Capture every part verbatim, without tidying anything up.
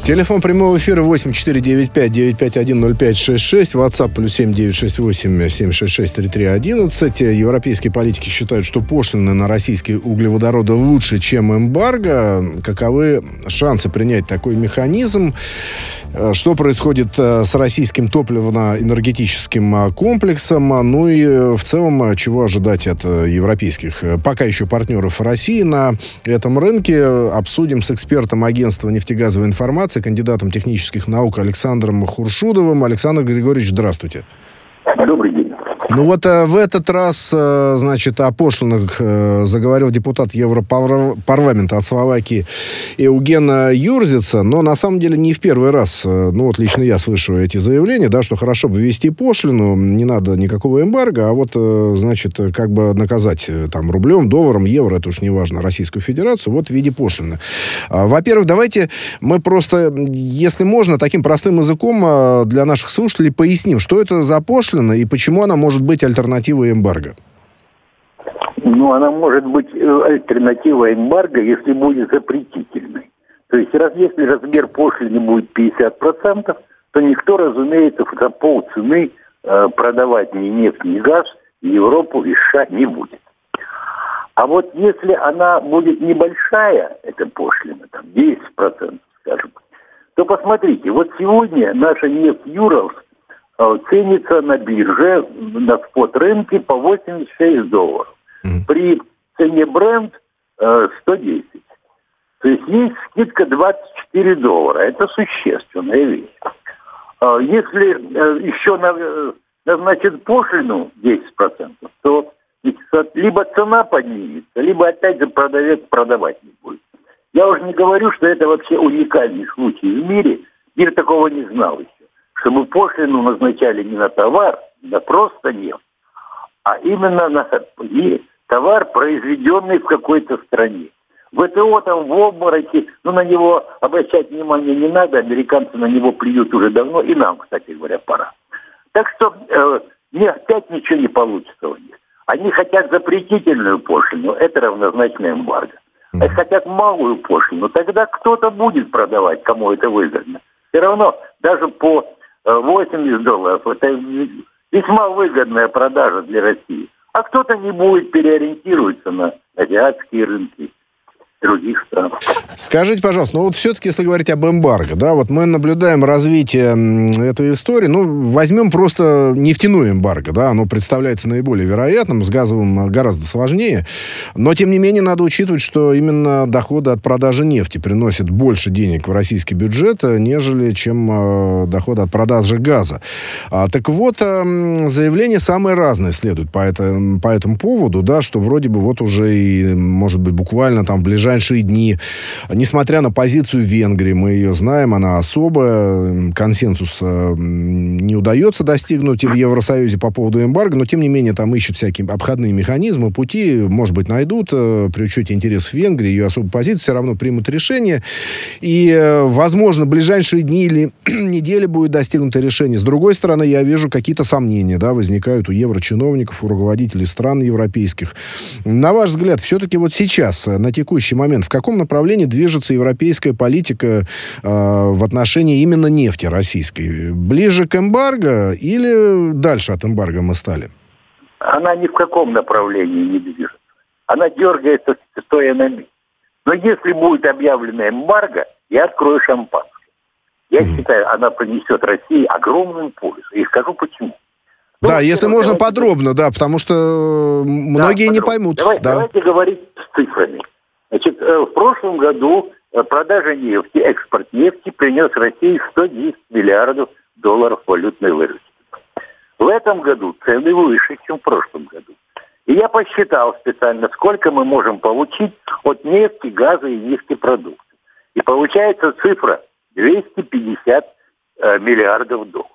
Телефон прямого эфира восемь четыре девять пять девять пять один ноль пять шесть шесть. WhatsApp плюс семь девять шесть восемь семь шесть шесть три три одиннадцать. Европейские политики считают, что пошлины на российские углеводороды лучше, чем эмбарго. Каковы шансы принять такой механизм? Что происходит с российским топливно-энергетическим комплексом? Ну и в целом, чего ожидать от европейских, пока еще партнеров России на этом рынке? Обсудим с экспертом агентства нефтегазовой информации, кандидатом технических наук Александром Хуршудовым. Александр Григорьевич, здравствуйте. Добрый день. Ну вот а, в этот раз, а, значит, о пошлинах а, заговорил депутат Европарламента от Словакии Евген Юрзица, но на самом деле не в первый раз, а, ну вот лично я слышу эти заявления, да, что хорошо бы ввести пошлину, не надо никакого эмбарго, а вот, а, значит, как бы наказать там рублем, долларом, евро, это уж не важно, Российскую Федерацию, вот в виде пошлины. А, во-первых, давайте мы просто, если можно, таким простым языком а, для наших слушателей поясним, что это за пошлина и почему она может быть альтернативой эмбарго? Ну, она может быть альтернативой эмбарго, если будет запретительной. То есть, раз, если размер пошлины будет пятьдесят процентов, то никто, разумеется, за полцены э, продавать ни нефть, ни газ в Европу и США не будет. А вот если она будет небольшая, эта пошлина, там десять процентов, скажем, то посмотрите, вот сегодня наша нефть Юралс ценится на бирже, на спот-рынке по восемьдесят шесть долларов. Mm-hmm. При цене Brent э, сто десять. То есть есть скидка двадцать четыре доллара. Это существенная вещь. Э, если э, еще на, э, назначить пошлину десять процентов, то либо цена поднимется, либо опять же продавец продавать не будет. Я уже не говорю, что это вообще уникальный случай в мире. Мир такого не знал еще. Чтобы пошлину назначали не на товар, на просто нефть, а именно на товар, произведенный в какой-то стране. ВТО там в обмороке, но на него обращать внимание не надо, американцы на него плюют уже давно, и нам, кстати говоря, пора. Так что э, не, опять ничего не получится у них. Они хотят запретительную пошлину, это равнозначно эмбарго. А если хотят малую пошлину, тогда кто-то будет продавать, кому это выгодно. Все равно, даже по восемьдесят долларов, это весьма выгодная продажа для России. А кто-то не будет переориентироваться на азиатские рынки других стран. Скажите, пожалуйста, ну вот все-таки, если говорить об эмбарго, да, вот мы наблюдаем развитие этой истории, ну, возьмем просто нефтяную эмбарго, да, оно представляется наиболее вероятным, с газовым гораздо сложнее, но, тем не менее, надо учитывать, что именно доходы от продажи нефти приносят больше денег в российский бюджет, нежели чем э, доходы от продажи газа. А, так вот, э, заявления самые разные следуют по, это, по этому поводу, да, что вроде бы вот уже и, может быть, буквально там в ближайшие ближайшие дни. Несмотря на позицию Венгрии, мы ее знаем, она особая, консенсуса не удается достигнуть и в Евросоюзе по поводу эмбарго, но, тем не менее, там ищут всякие обходные механизмы, пути, может быть, найдут, при учете интересов Венгрии, ее особой позиции, все равно примут решение. И, возможно, в ближайшие дни или недели будет достигнуто решение. С другой стороны, я вижу, какие-то сомнения, да, возникают у еврочиновников, у руководителей стран европейских. На ваш взгляд, все-таки вот сейчас, на текущий момент, в каком направлении движется европейская политика э, в отношении именно нефти российской? Ближе к эмбарго или дальше от эмбарго мы стали? Она ни в каком направлении не движется. Она дергается, стоя на месте. Но если будет объявлено эмбарго, я открою шампанское. Я mm-hmm. считаю, она принесет России огромную пользу. И скажу почему. Да, ну, давайте, если можно подробно, да, потому что многие да, не поймут. Давай, да. Давайте говорить с цифрами. Значит, в прошлом году продажа нефти, экспорт нефти принес России сто десять миллиардов долларов валютной выручки. В этом году цены выше, чем в прошлом году. И я посчитал специально, сколько мы можем получить от нефти, газа и нефтепродуктов. И получается цифра двести пятьдесят э, миллиардов долларов.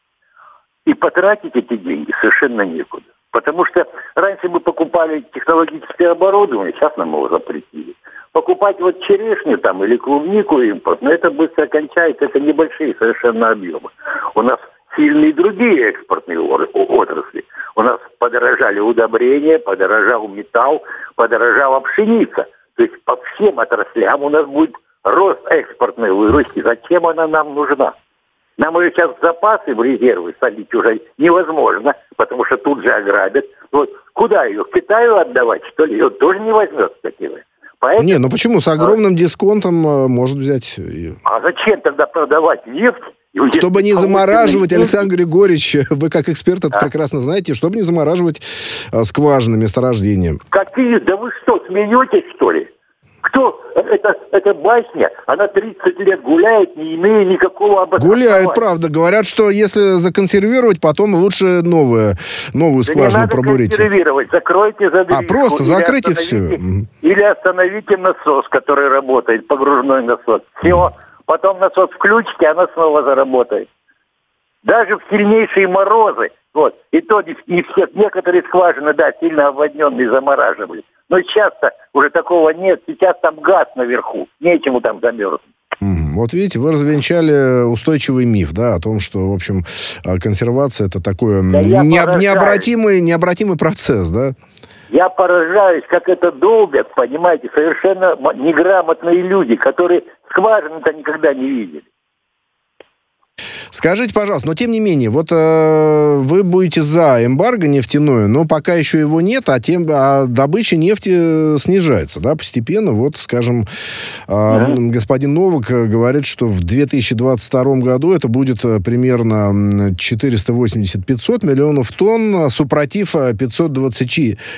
И потратить эти деньги совершенно некуда. Потому что раньше мы покупали технологическое оборудование, сейчас нам его запретили. Покупать вот черешню там или клубнику импорт, но это быстро кончается, это небольшие совершенно объемы. У нас сильные другие экспортные отрасли. У нас подорожали удобрения, подорожал металл, подорожала пшеница. То есть по всем отраслям у нас будет рост экспортной выручки, зачем она нам нужна? Нам уже сейчас запасы в резервы садить уже невозможно, потому что тут же ограбят. Вот куда ее? К Китаю отдавать, что ли? Ее тоже не возьмет, кстати. Поэтому... Не, ну почему? С огромным дисконтом э, может взять. А зачем тогда продавать нефть? Чтобы не замораживать, Александр Григорьевич, вы как эксперт это а? прекрасно знаете, чтобы не замораживать э, скважины, месторождения. Какие? Да вы что, смеетесь, что ли? Кто? Это, это басня. Она тридцать лет гуляет, не имея никакого обоснования. Гуляет, правда. Говорят, что если законсервировать, потом лучше новое, новую да скважину не надо пробурить. Консервировать. Закройте задвижку. А, просто закройте все. Или остановите насос, который работает, погружной насос. Все. Потом насос включите, она снова заработает. Даже в сильнейшие морозы, вот, и то не все, некоторые скважины, да, сильно обводненные замораживали. Но сейчас-то уже такого нет, сейчас там газ наверху, нечему там замерзнуть. Вот видите, вы развенчали устойчивый миф, да, о том, что, в общем, консервация это такой да необ, необратимый, необратимый процесс, да? Я поражаюсь, как это долбят, понимаете, совершенно неграмотные люди, которые скважины-то никогда не видели. Скажите, пожалуйста, но тем не менее, вот э, вы будете за эмбарго нефтяное, но пока еще его нет, а, тем, а добыча нефти снижается, да, постепенно. Вот, скажем, э, mm-hmm. господин Новак говорит, что в две тысячи двадцать втором году это будет примерно четыреста восемьдесят - пятьсот миллионов тонн, супротив пятьсот двадцать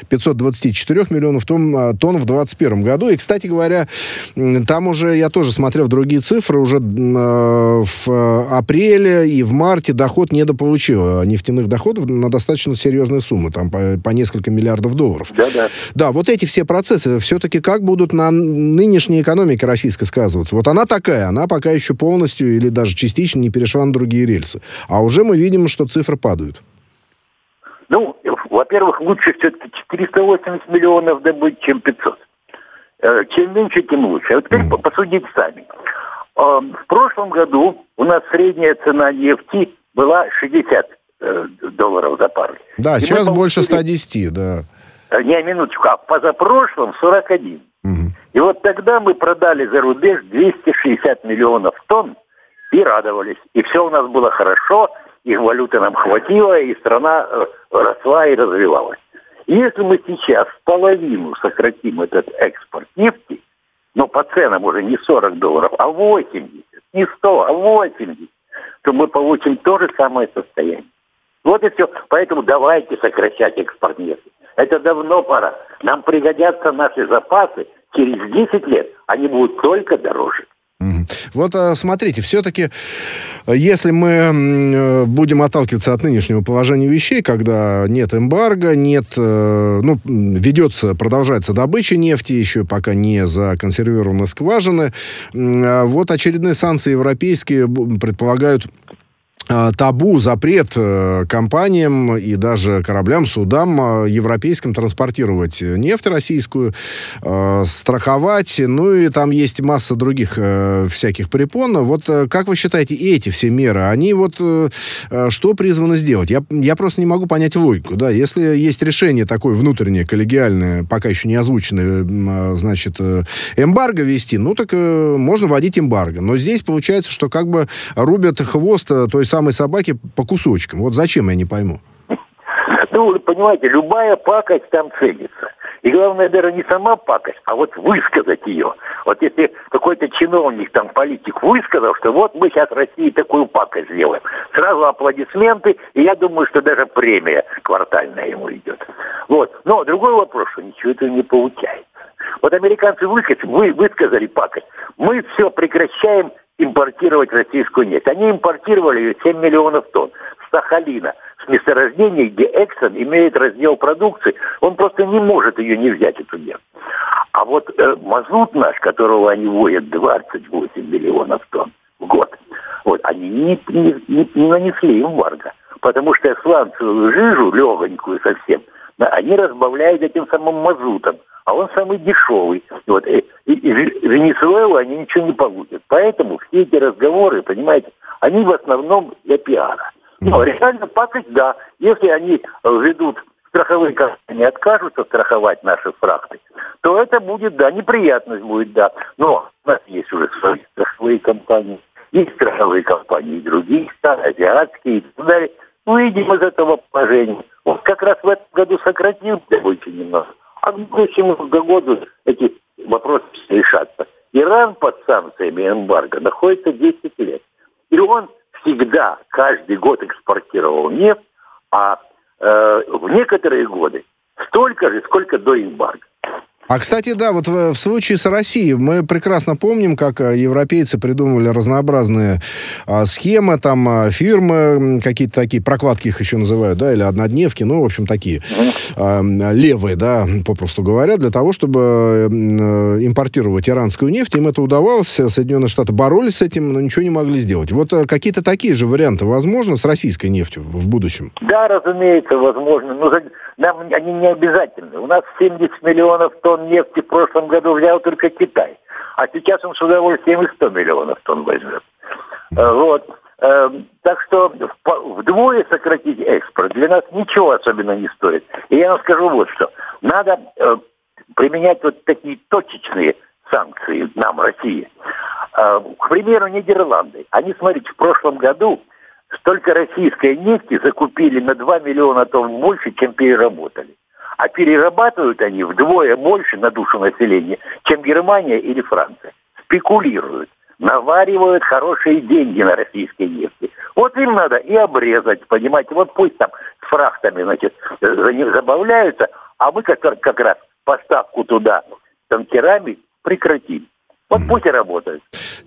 четыре миллионов тонн, тонн в двадцать первом году. И, кстати говоря, там уже, я тоже смотрел другие цифры, уже э, в апреле и в марте доход недополучил нефтяных доходов на достаточно серьезные суммы, там по, по несколько миллиардов долларов. Да, да. Да, вот эти все процессы все-таки как будут на нынешней экономике российской сказываться? Вот она такая, она пока еще полностью или даже частично не перешла на другие рельсы. А уже мы видим, что цифры падают. Ну, во-первых, лучше все-таки четыреста восемьдесят миллионов добыть, чем пятьсот. Чем меньше, тем лучше. Вот теперь mm. посудите сами. В прошлом году у нас средняя цена нефти была шестьдесят долларов за баррель. Да, и сейчас больше ста десяти, да. Не, минуточку, а позапрошлом сорок один. Угу. И вот тогда мы продали за рубеж двести шестьдесят миллионов тонн и радовались. И все у нас было хорошо, их валюты нам хватило, и страна росла и развивалась. И если мы сейчас в половину сократим этот экспорт нефти, но по ценам уже не сорок долларов, а восемьдесят, не сто, а восемьдесят, то мы получим то же самое состояние. Вот и все. Поэтому давайте сокращать экспорт нефти. Это давно пора. Нам пригодятся наши запасы. Через десять лет они будут только дороже. Вот смотрите, все-таки, если мы будем отталкиваться от нынешнего положения вещей, когда нет эмбарго, нет, ну, ведется, продолжается добыча нефти, еще пока не законсервированы скважины, вот очередные санкции европейские предполагают табу, запрет э, компаниям и даже кораблям, судам э, европейским транспортировать нефть российскую, э, страховать, ну и там есть масса других э, всяких препон. Вот э, как вы считаете, эти все меры, они вот э, что призваны сделать? Я, я просто не могу понять логику, да, если есть решение такое внутреннее, коллегиальное, пока еще не озвученное, э, значит, э, эмбарго ввести, ну так э, можно вводить эмбарго, но здесь получается, что как бы рубят хвост той самой собаки по кусочкам. Вот зачем, я не пойму. Ну, понимаете, любая пакость там ценится. И главное, даже не сама пакость, а вот высказать ее. Вот если какой-то чиновник, там, политик высказал, что вот мы сейчас России такую пакость сделаем, сразу аплодисменты, и я думаю, что даже премия квартальная ему идет. Вот. Но другой вопрос, что ничего этого не получается. Вот американцы высказали, вы высказали пакость. Мы все прекращаем импортировать российскую нефть. Они импортировали ее семь миллионов тонн с Сахалина, с месторождений, где Эксон имеет раздел продукции, он просто не может ее не взять, эту нефть. А вот э, мазут наш, которого они вводят двадцать восемь миллионов тонн в год, вот, они не, не, не, не нанесли эмбарго, потому что сланцевую жижу, легонькую совсем, да, они разбавляют этим самым мазутом, а он самый дешевый. Вот. И, и, и Венесуэлу они ничего не получат. Поэтому все эти разговоры, понимаете, они в основном для пиара. Но реально пакость, да. Если они введут страховые компании откажутся страховать наши фрахты, то это будет, да, неприятность будет, да. Но у нас есть уже свои страховые компании, есть страховые компании и других стран, азиатские и так далее. Выйдем из этого положения. Вот как раз в этом году сократим очень немного, а к будущему году эти вопросы решатся. Иран под санкциями эмбарго находится десять лет. И он всегда, каждый год экспортировал нефть, а э, в некоторые годы столько же, сколько до эмбарго. А, кстати, да, вот в, в случае с Россией мы прекрасно помним, как европейцы придумывали разнообразные а, схемы, там, а, фирмы, какие-то такие, прокладки их еще называют, да, или однодневки, ну, в общем, такие а, левые, да, попросту говоря, для того, чтобы а, импортировать иранскую нефть. Им это удавалось, Соединенные Штаты боролись с этим, но ничего не могли сделать. Вот а, какие-то такие же варианты возможны с российской нефтью в будущем? Да, разумеется, возможно, но нам они не обязательны. У нас семьдесят миллионов тонн нефти в прошлом году взял только Китай. А сейчас он с удовольствием и сто миллионов тонн возьмет. Вот. Так что вдвое сократить экспорт для нас ничего особенно не стоит. И я вам скажу вот что. Надо применять вот такие точечные санкции нам, России. К примеру, Нидерланды. Они, смотрите, в прошлом году столько российской нефти закупили на два миллиона тонн больше, чем переработали. А перерабатывают они вдвое больше на душу населения, чем Германия или Франция. Спекулируют, наваривают хорошие деньги на российской нефти. Вот им надо и обрезать, понимаете. Вот пусть там с фрахтами, значит, за них забавляются, а мы как, как раз поставку туда танкерами прекратим. Вот пусть и работают.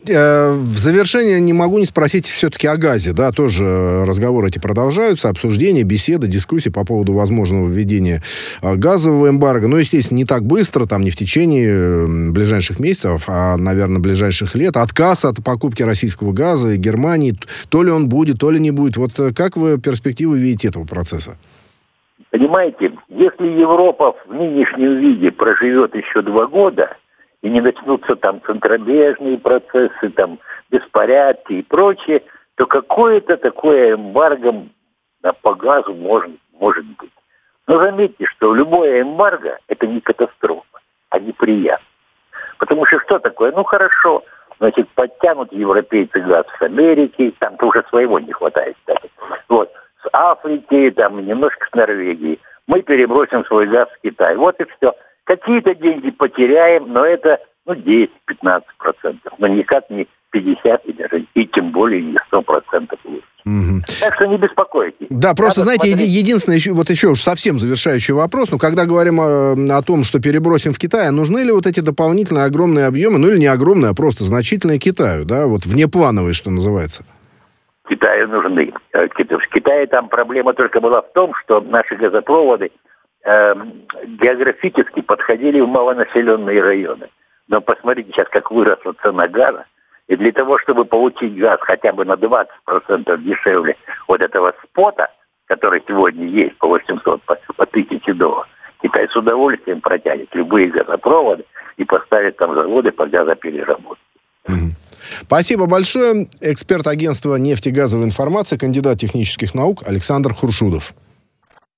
В завершение не могу не спросить все-таки о газе. Да, тоже разговоры эти продолжаются, обсуждения, беседы, дискуссии по поводу возможного введения газового эмбарго. Ну, естественно, не так быстро, там не в течение ближайших месяцев, а, наверное, ближайших лет. Отказ от покупки российского газа и Германии, то ли он будет, то ли не будет. Вот как вы перспективы видите этого процесса? Понимаете, если Европа в нынешнем виде проживет еще два года, и не начнутся там центробежные процессы, там беспорядки и прочее, то какое-то такое эмбарго по газу может, может быть. Но заметьте, что любое эмбарго – это не катастрофа, а неприятно. Потому что что такое? Ну хорошо, значит, подтянут европейцы газ с Америки, там-то уже своего не хватает, кстати. Вот, с Африки, там немножко с Норвегии. Мы перебросим свой газ в Китай. Вот и все. Какие-то деньги потеряем, но это ну, десять-пятнадцать процентов. Но никак не пятьдесят и даже, и тем более не сто процентов лучше. Угу. Так что не беспокойтесь. Да, просто, Надо знаете, смотреть... единственное, еще, вот еще уж совсем завершающий вопрос, ну, когда говорим о, о том, что перебросим в Китай, нужны ли вот эти дополнительные огромные объемы, ну, или не огромные, а просто значительные Китаю, да, вот внеплановые, что называется? Китаю нужны. В Китае там проблема только была в том, что наши газопроводы э, географически подходили в малонаселенные районы. Но посмотрите сейчас, как выросла цена газа. И для того, чтобы получить газ хотя бы на двадцать процентов дешевле вот этого спота, который сегодня есть по восемьсот, по, по тысяче долларов, Китай с удовольствием протянет любые газопроводы и поставит там заводы по газопереработке. Mm-hmm. Спасибо большое. Эксперт агентства нефтегазовой информации, кандидат технических наук Александр Хуршудов.